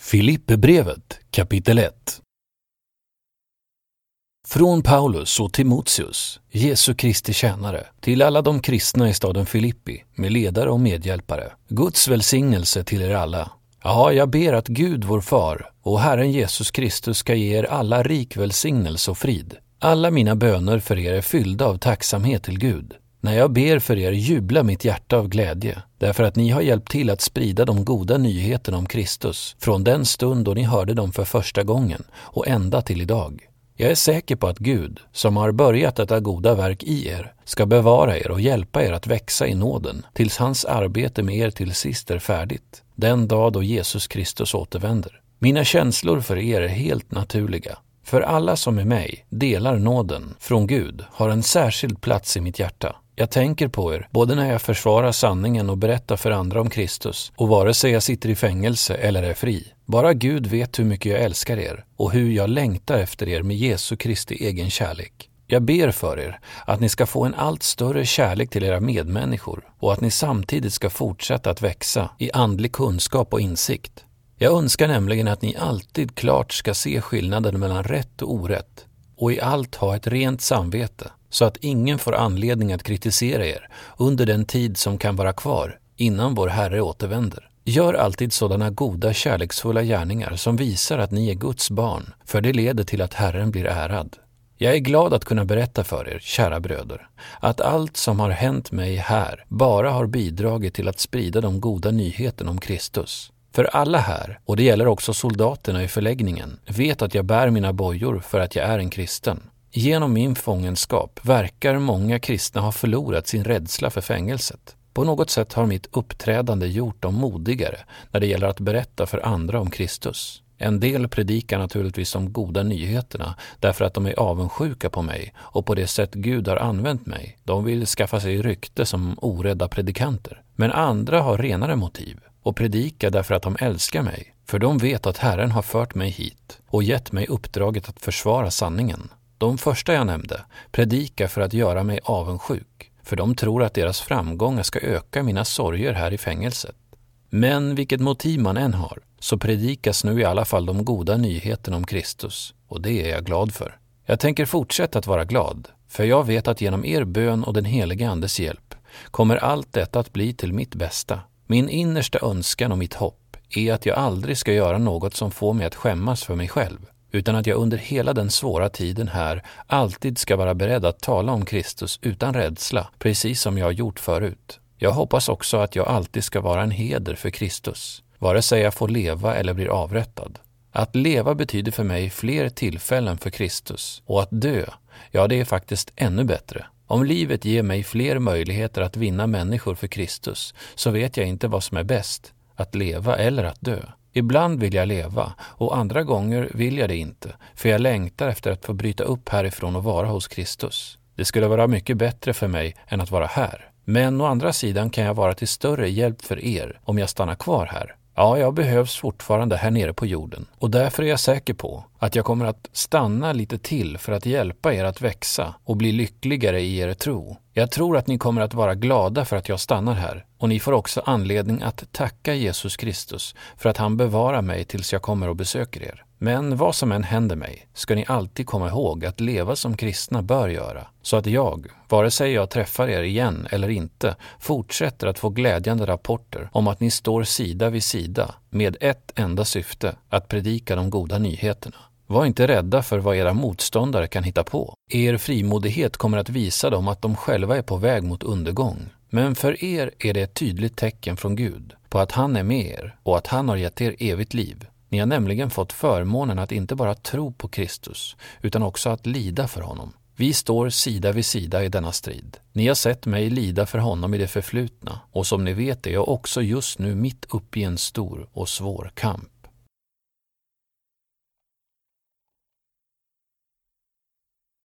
Filipperbrevet kapitel 1. Från Paulus och Timoteus, Jesu Kristi tjänare, till alla de kristna i staden Filippi, med ledare och medhjälpare. Guds välsignelse till er alla. Ja, jag ber att Gud vår far och Herren Jesus Kristus ska ge er alla rik välsignelse och frid. Alla mina böner för er är fyllda av tacksamhet till Gud. När jag ber för er jublar mitt hjärta av glädje, därför att ni har hjälpt till att sprida de goda nyheterna om Kristus från den stund då ni hörde dem för första gången och ända till idag. Jag är säker på att Gud, som har börjat detta goda verk i er, ska bevara er och hjälpa er att växa i nåden tills hans arbete med er till sist är färdigt, den dag då Jesus Kristus återvänder. Mina känslor för er är helt naturliga. För alla som är mig delar nåden från Gud har en särskild plats i mitt hjärta. Jag tänker på er både när jag försvarar sanningen och berättar för andra om Kristus och vare sig jag sitter i fängelse eller är fri. Bara Gud vet hur mycket jag älskar er och hur jag längtar efter er med Jesu Kristi egen kärlek. Jag ber för er att ni ska få en allt större kärlek till era medmänniskor och att ni samtidigt ska fortsätta att växa i andlig kunskap och insikt. Jag önskar nämligen att ni alltid klart ska se skillnaden mellan rätt och orätt och i allt ha ett rent samvete så att ingen får anledning att kritisera er under den tid som kan vara kvar innan vår Herre återvänder. Gör alltid sådana goda kärleksfulla gärningar som visar att ni är Guds barn, för det leder till att Herren blir ärad. Jag är glad att kunna berätta för er, kära bröder, att allt som har hänt mig här bara har bidragit till att sprida de goda nyheterna om Kristus. För alla här, och det gäller också soldaterna i förläggningen, vet att jag bär mina bojor för att jag är en kristen. Genom min fångenskap verkar många kristna ha förlorat sin rädsla för fängelset. På något sätt har mitt uppträdande gjort dem modigare när det gäller att berätta för andra om Kristus. En del predikar naturligtvis de goda nyheterna därför att de är avundsjuka på mig och på det sätt Gud har använt mig. De vill skaffa sig rykte som orädda predikanter. Men andra har renare motiv och predikar därför att de älskar mig. För de vet att Herren har fört mig hit och gett mig uppdraget att försvara sanningen. De första jag nämnde predikar för att göra mig avundsjuk, för de tror att deras framgångar ska öka mina sorger här i fängelset. Men vilket motiv man än har, så predikas nu i alla fall de goda nyheterna om Kristus, och det är jag glad för. Jag tänker fortsätta att vara glad, för jag vet att genom er bön och den helige Andes hjälp kommer allt detta att bli till mitt bästa. Min innersta önskan och mitt hopp är att jag aldrig ska göra något som får mig att skämmas för mig själv, utan att jag under hela den svåra tiden här alltid ska vara beredd att tala om Kristus utan rädsla, precis som jag har gjort förut. Jag hoppas också att jag alltid ska vara en heder för Kristus, vare sig jag får leva eller blir avrättad. Att leva betyder för mig fler tillfällen för Kristus, och att dö, ja, det är faktiskt ännu bättre. Om livet ger mig fler möjligheter att vinna människor för Kristus, så vet jag inte vad som är bäst, att leva eller att dö. Ibland vill jag leva och andra gånger vill jag det inte, för jag längtar efter att få bryta upp härifrån och vara hos Kristus. Det skulle vara mycket bättre för mig än att vara här. Men å andra sidan kan jag vara till större hjälp för er om jag stannar kvar här. Ja, jag behövs fortfarande här nere på jorden och därför är jag säker på att jag kommer att stanna lite till för att hjälpa er att växa och bli lyckligare i er tro. Jag tror att ni kommer att vara glada för att jag stannar här och ni får också anledning att tacka Jesus Kristus för att han bevarar mig tills jag kommer och besöker er. Men vad som än händer mig ska ni alltid komma ihåg att leva som kristna bör göra, så att jag, vare sig jag träffar er igen eller inte, fortsätter att få glädjande rapporter om att ni står sida vid sida med ett enda syfte, att predika de goda nyheterna. Var inte rädda för vad era motståndare kan hitta på. Er frimodighet kommer att visa dem att de själva är på väg mot undergång. Men för er är det ett tydligt tecken från Gud på att han är med er och att han har gett er evigt liv. Ni har nämligen fått förmånen att inte bara tro på Kristus, utan också att lida för honom. Vi står sida vid sida i denna strid. Ni har sett mig lida för honom i det förflutna, och som ni vet är jag också just nu mitt uppe i en stor och svår kamp.